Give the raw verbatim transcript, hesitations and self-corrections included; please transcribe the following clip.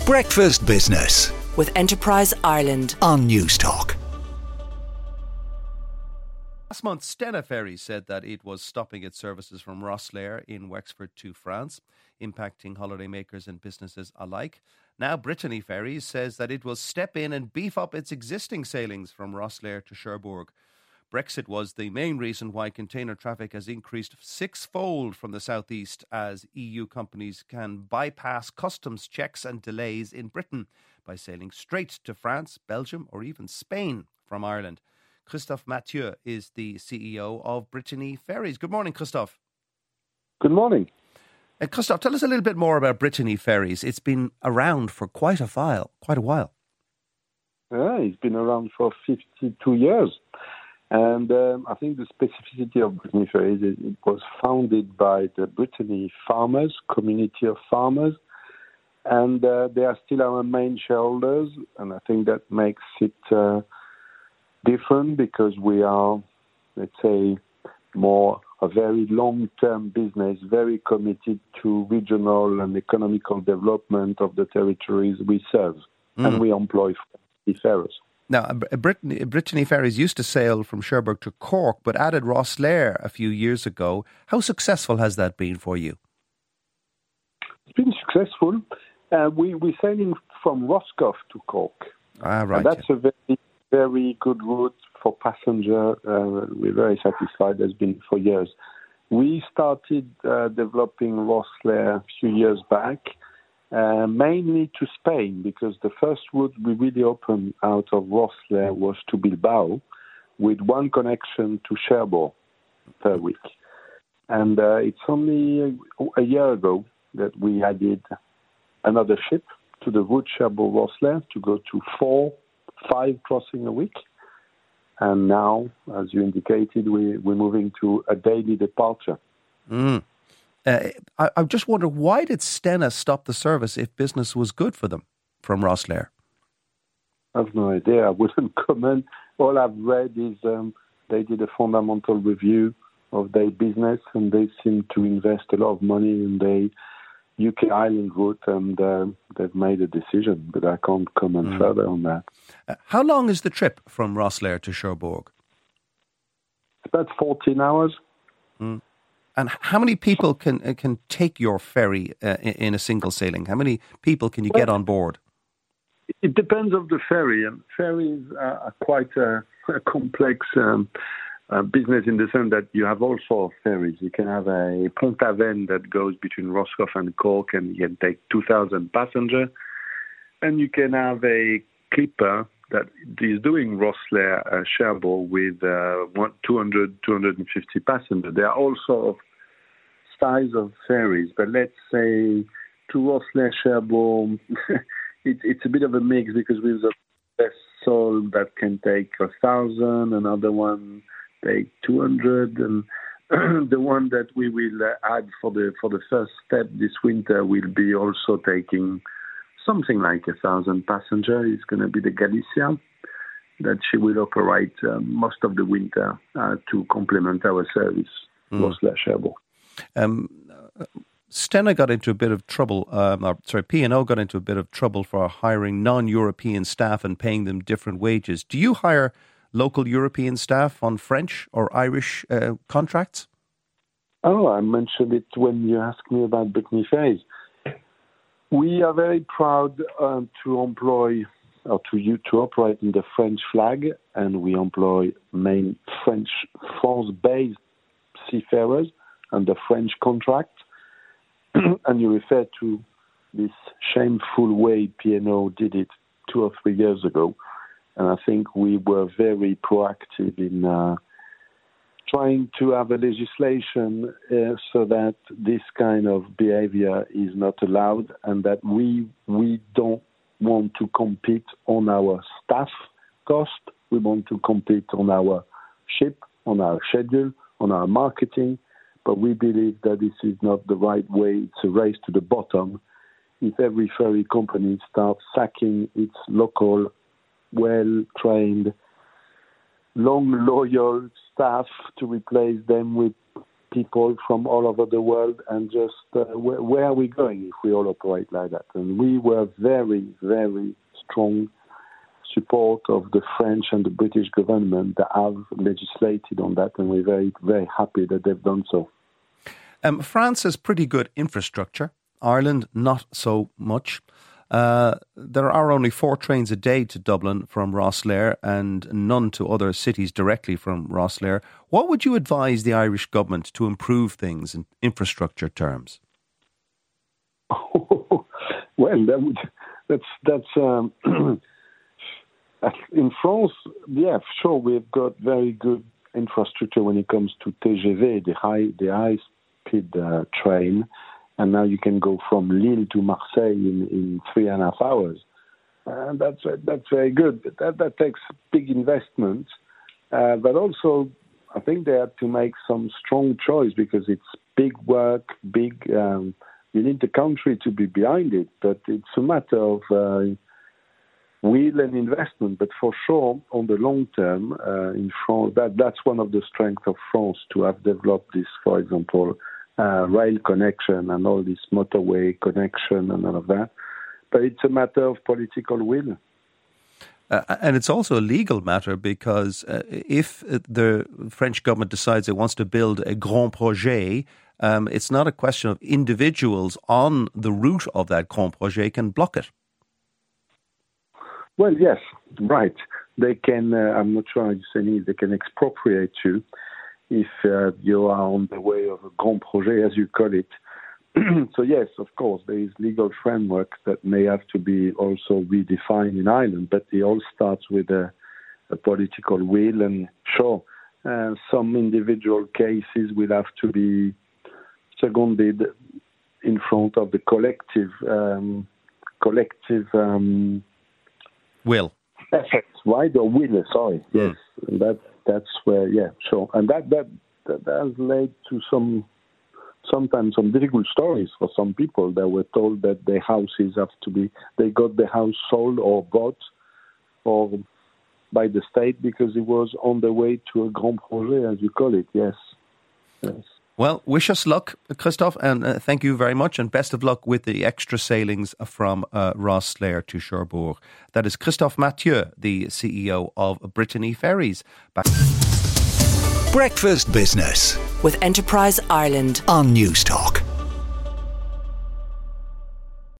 Breakfast Business with Enterprise Ireland on Newstalk. Last month, Stena Ferries said that it was stopping its services from Rosslare in Wexford to France, impacting holidaymakers and businesses alike. Now, Brittany Ferries says that it will step in and beef up its existing sailings from Rosslare to Cherbourg. Brexit was the main reason why container traffic has increased sixfold from the southeast, as E U companies can bypass customs checks and delays in Britain by sailing straight to France, Belgium or even Spain from Ireland. Christophe Mathieu is the C E O of Brittany Ferries. Good morning, Christophe. Good morning. Uh, Christophe, tell us a little bit more about Brittany Ferries. It's been around for quite a while. Quite a while. Yeah, it's been around for fifty-two years. And um, I think the specificity of Brittany Ferries is it was founded by the Brittany farmers, community of farmers, and uh, they are still our main shareholders. And I think that makes it uh, different because we are, let's say, more a very long-term business, very committed to regional and economical development of the territories we serve, mm. and we employ seafarers. Now, Brittany, Brittany Ferries used to sail from Cherbourg to Cork, but added Rosslare a few years ago. How successful has that been for you? It's been successful. Uh, we, we're sailing from Roscoff to Cork. Ah, right. And that's yeah. a very, very good route for passenger. Uh, we're very satisfied. Has been for years. We started uh, developing Rosslare a few years back, uh, mainly to Spain, because the first route we really opened out of Rosslare was to Bilbao, with one connection to Cherbourg per week. And uh, it's only a, a year ago that we added another ship to the route Cherbourg-Rosslare to go to four, five crossing a week. And now, as you indicated, we, we're moving to a daily departure. Mm. Uh, I, I just wonder, why did Stena stop the service if business was good for them from Rosslare? I have no idea. I wouldn't comment. All I've read is um, they did a fundamental review of their business and they seem to invest a lot of money in the U K Island route, and uh, they've made a decision, but I can't comment mm. further on that. Uh, how long is the trip from Rosslare to Cherbourg? It's about fourteen hours. Mm. And how many people can uh, can take your ferry uh, in, in a single sailing? How many people can you well, get on board? It depends on the ferry. And ferries are quite a, a complex um, uh, business in the sense that you have all sorts of ferries. You can have a Pont-Aven that goes between Roscoff and Cork, and you can take two thousand passengers. And you can have a clipper that is doing Rosslare uh, Cherbourg with uh, two hundred, two hundred fifty passengers. There are all sorts of size of ferries, but let's say to Rosslare Cherbourg, it, it's a bit of a mix because we've got a vessel that can take a thousand, another one take two hundred, and the one that we will uh, add for the for the first step this winter will be also taking something like a thousand passengers. It's going to be the Galicia that she will operate uh, most of the winter uh, to complement our service, mm. Rosslare Cherbourg. Um, Stena got into a bit of trouble, um, or, sorry, P and O got into a bit of trouble for hiring non-European staff and paying them different wages. Do you hire local European staff on French or Irish uh, contracts? Oh, I mentioned it when you asked me about Brittany Ferries. We are very proud uh, to employ or to you to operate in the French flag, and we employ main French France-based seafarers under French contract. And you refer to this shameful way P and O did it two or three years ago, and I think we were very proactive in Uh, trying to have a legislation uh, so that this kind of behavior is not allowed, and that we we don't want to compete on our staff cost. We want to compete on our ship, on our schedule, on our marketing, but we believe that this is not the right way. It's a race to the bottom. If every ferry company starts sacking its local, well-trained, long, loyal staff to replace them with people from all over the world, and just uh, where, where are we going if we all operate like that? And we were very, very strong support of the French and the British government that have legislated on that, and we're very, very happy that they've done so. Um, France has pretty good infrastructure. Ireland, not so much. Uh, there are only four trains a day to Dublin from Rosslare and none to other cities directly from Rosslare. What would you advise the Irish government to improve things in infrastructure terms? Oh, well, that would, that's that's um, in France. Yeah, sure, we've got very good infrastructure when it comes to T G V, the high the high speed uh, train. And now you can go from Lille to Marseille in, in three and a half hours. And that's that's very good. But that, that takes big investment. Uh, but also, I think they have to make some strong choice because it's big work, big... Um, you need the country to be behind it. But it's a matter of uh, will and investment. But for sure, on the long term, uh, in France, that, that's one of the strengths of France to have developed this, for example... Uh, rail connection and all this motorway connection and all of that. But it's a matter of political will. Uh, and it's also a legal matter because uh, if the French government decides it wants to build a grand projet, um, it's not a question of individuals on the route of that grand projet can block it. Well, yes, right. They can, uh, I'm not sure how you say it, they can expropriate you if uh, you are on the way of a grand projet, as you call it. So yes, of course, there is legal framework that may have to be also redefined in Ireland, but it all starts with a, a political will, and sure, uh, some individual cases will have to be seconded in front of the collective um, collective um, will. Effect, right? Or will, sorry. Yes, and that that's where, yeah, sure. And that, that, that has led to some, sometimes some difficult stories for some people that were told that their houses have to be, they got the house sold or bought or by the state because it was on the way to a grand projet, as you call it, yes. Yes. Well, wish us luck, Christophe, and uh, thank you very much, and best of luck with the extra sailings from uh, Rosslare to Cherbourg. That is Christophe Mathieu, the C E O of Brittany Ferries. Back- Breakfast Business with Enterprise Ireland on News Talk.